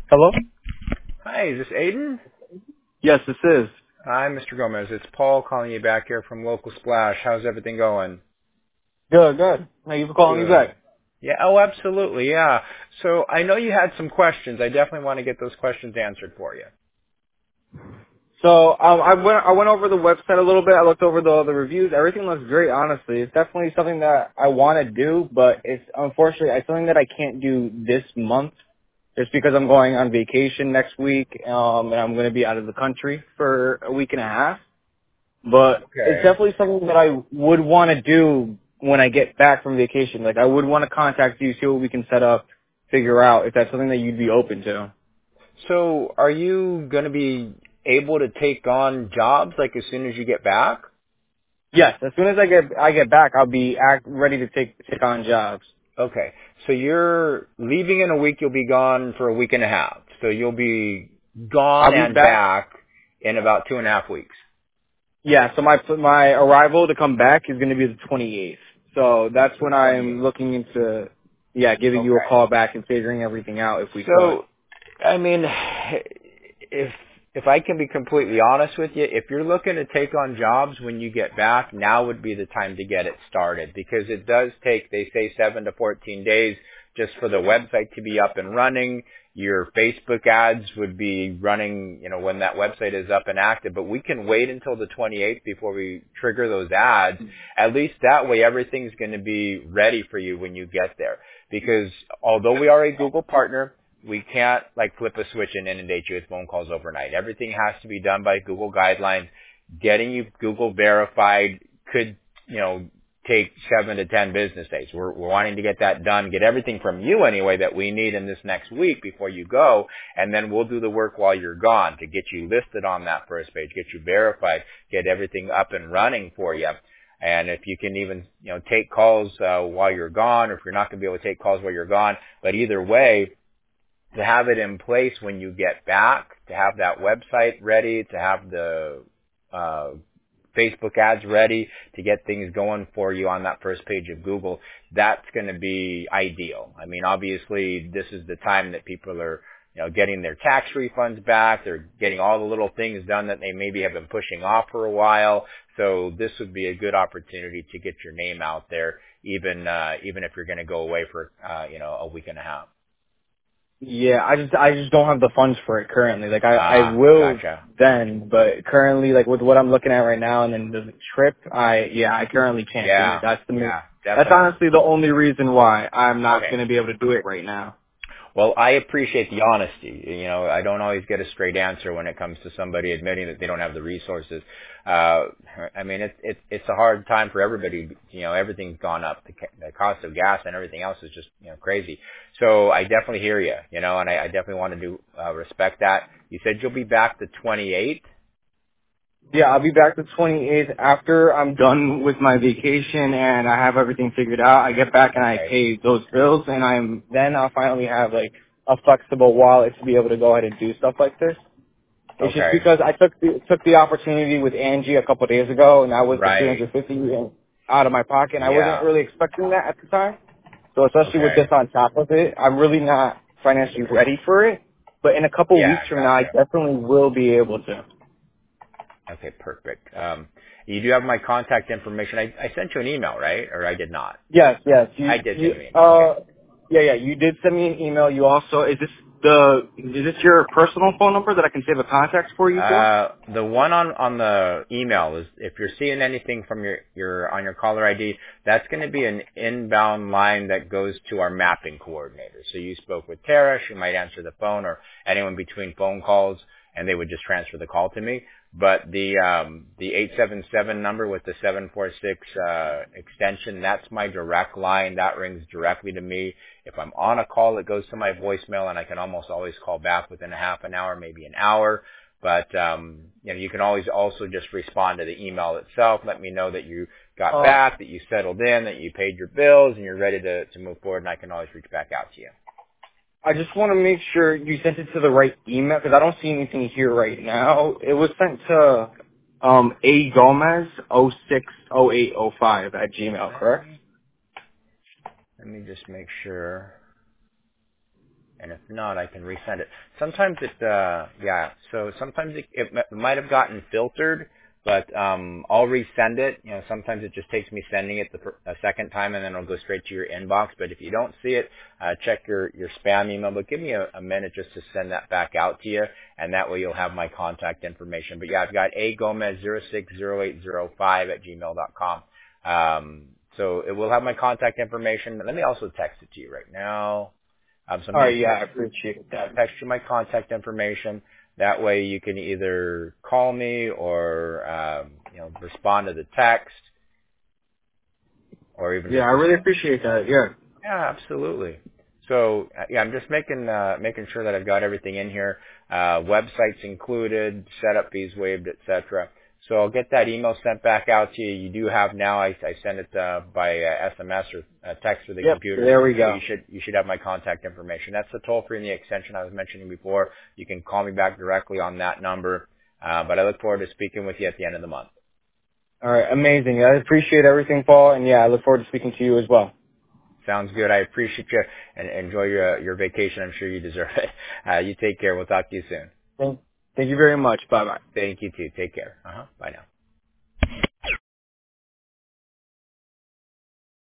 Hello? Hi, is this Aiden? Yes, this is. Hi, Mr. Gomez. It's Paul calling you back here from Local Splash. How's everything going? Good, good. Thank you for calling me Good. back. Yeah, oh, absolutely, yeah. So I know you had some questions. I definitely want to get those questions answered for you. So I went over the website a little bit. I looked over the reviews. Everything looks great, honestly. It's definitely something that I want to do, but it's unfortunately it's something that I can't do this month just because I'm going on vacation next week, and I'm going to be out of the country for a week and a half. But it's Okay. definitely something that I would want to do when I get back from vacation. Like I would want to contact you, see what we can set up, figure out if that's something that you'd be open to. So are you going to be able to take on jobs like as soon as you get back? Yes, as soon as I get back, I'll be ready to take on jobs. Okay. So you're leaving in a week. You'll be gone for a week and a half. So you'll be I'll gone be and back. back in about 2.5 weeks. Yeah, so my arrival to come back is going to be the 28th. So that's The when 28th. I'm looking into giving you a Okay. call back and figuring everything out if we could. So, I mean, if I can be completely honest with you, if you're looking to take on jobs when you get back, now would be the time to get it started because it does take, they say 7 to 14 days just for the website to be up and running. Your Facebook ads would be running, when that website is up and active, but we can wait until the 28th before we trigger those ads. At least that way everything's going to be ready for you when you get there. Because although we are a Google partner, we can't flip a switch and inundate you with phone calls overnight. Everything has to be done by Google guidelines. Getting you Google verified could, take 7 to 10 business days. We're wanting to get that done, get everything from you anyway that we need in this next week before you go, and then we'll do the work while you're gone to get you listed on that first page, get you verified, get everything up and running for you. And if you can even, take calls while you're gone, or if you're not going to be able to take calls while you're gone, but either way, to have it in place when you get back, to have that website ready, to have the Facebook ads ready, to get things going for you on that first page of Google, that's going to be ideal. I mean, obviously, this is the time that people are, getting their tax refunds back. They're getting all the little things done that they maybe have been pushing off for a while. So this would be a good opportunity to get your name out there, even if you're going to go away for, a week and a half. Yeah, I just don't have the funds for it currently. Like I will Gotcha. then, but currently like with what I'm looking at right now and then the trip, I currently can't do it. Yeah, yeah, That's definitely. honestly the only reason why I'm not Okay. going to be able to do it right now. Well, I appreciate the honesty. I don't always get a straight answer when it comes to somebody admitting that they don't have the resources. I mean, it's a hard time for everybody. Everything's gone up. The cost of gas and everything else is just, crazy. So I definitely hear you, and I definitely want to respect that. You said you'll be back the 28th? Yeah, I'll be back the 28th after I'm done with my vacation and I have everything figured out. I get back and I Okay. pay those bills and then I'll finally have like a flexible wallet to be able to go ahead and do stuff like this. It's just Okay. because I took the opportunity with Angie a couple of days ago and that was the Right. 350 out of my pocket and I wasn't Yeah. really expecting that at the time. So especially with Okay. this on top of it, I'm really not financially ready for it. But in a couple Yeah, weeks from now, I gotcha. definitely will be able to. Okay, perfect. You do have my contact information. I sent you an email, right? Or I did not? Yes, yes. I did send you an email. Okay. Yeah. You did send me an email. You also, is this your personal phone number that I can save a contact for you for? The one on the email is if you're seeing anything from your on your caller ID, that's going to be an inbound line that goes to our mapping coordinator. So you spoke with Tara, she might answer the phone or anyone between phone calls, and they would just transfer the call to me. But the 877 number with the 746 extension, that's my direct line. That rings directly to me. If I'm on a call, it goes to my voicemail, and I can almost always call back within a half an hour, maybe an hour. But you can always also just respond to the email itself. Let me know that you got back, that you settled in, that you paid your bills, and you're ready to move forward. And I can always reach back out to you. I just want to make sure you sent it to the right email because I don't see anything here right now. It was sent to A Gomez 060805 at Gmail, correct? Let me just make sure. And if not, I can resend it. Sometimes so sometimes it might have gotten filtered, but I'll resend it. Sometimes it just takes me sending it a second time, and then it'll go straight to your inbox. But if you don't see it, check your spam email. But give me a minute just to send that back out to you, and that way you'll have my contact information. But yeah, I've got agomez060805 @gmail.com. So it will have my contact information. Let me also text it to you right now. So I'm All going right, to yeah, I appreciate that. text you my contact information. That way you can either call me or respond to the text, or even Yeah, just I really appreciate that. Yeah. yeah, absolutely. So yeah, I'm just making sure that I've got everything in here. Websites included, setup fees waived, etc. So I'll get that email sent back out to you. You do have now. I send it by SMS or text through the Yep. computer. There we So go. you should have my contact information. That's the toll free and the extension I was mentioning before. You can call me back directly on that number. But I look forward to speaking with you at the end of the month. All right, amazing. I appreciate everything, Paul, and yeah, I look forward to speaking to you as well. Sounds good. I appreciate you and enjoy your vacation. I'm sure you deserve it. You take care. We'll talk to you soon. Thank you very much. Bye bye. Thank you too. Take care. Bye now.